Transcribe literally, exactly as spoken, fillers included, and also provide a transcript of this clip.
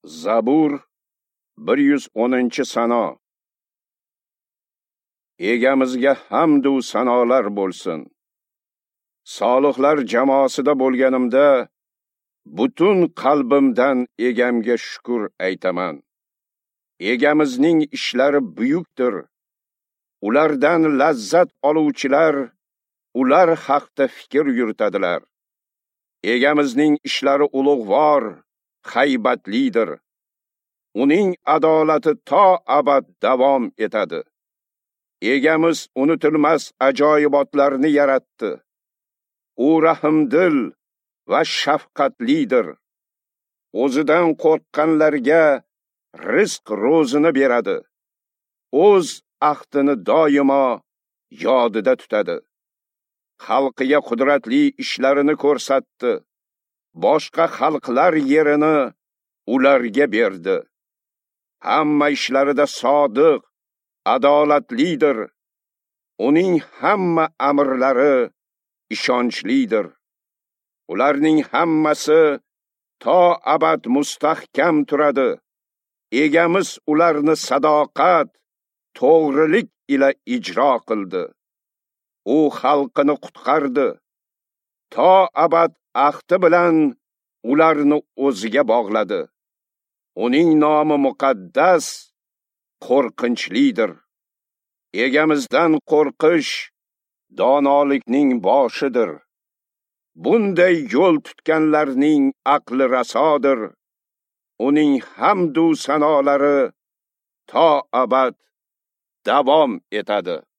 Zabur bir yuz o'ninchi Sano. Egamizga hamd u sanolar bo'lsin. Solihlar jamoasida bo'lganimda butun qalbimdan egamga shukr aytaman. Egamizning ishlari buyukdir. Ulardan lazzat oluvchilar ular haqda fikr yuritadilar. Egamizning ishlari ulug'vor, haybatlidir. Uning adolati to abad davom etadi. Egamiz unutilmas ajoyibotlarni yaratdi. U rahmdil va shafqatlidir. O'zidan qo'rqqanlarga rizq ro'zini beradi. O'z ahdini doimo yodida tutadi. Xalqiga qudratli ishlarini ko'rsatdi. Boshqa xalqlar yerini ularga berdi. Hamma ishlarida sodiq, adolatlidir. Uning hamma amrlari ishonchlidir. Ularning hammasi to abad mustahkam turadi. Egamiz ularni sadoqat, to'g'rilik ila ijro qildi. U xalqini qutqardi. To abad ahdi bilan ularni o'ziga bog'ladi. Uning nomi muqaddas, qo'rqinchlidir. Egamizdan qo'rqish donolikning boshidir. Bunday yo'l tutganlarning aqli rasodir. Uning hamd u sanolari to abad davom etadi.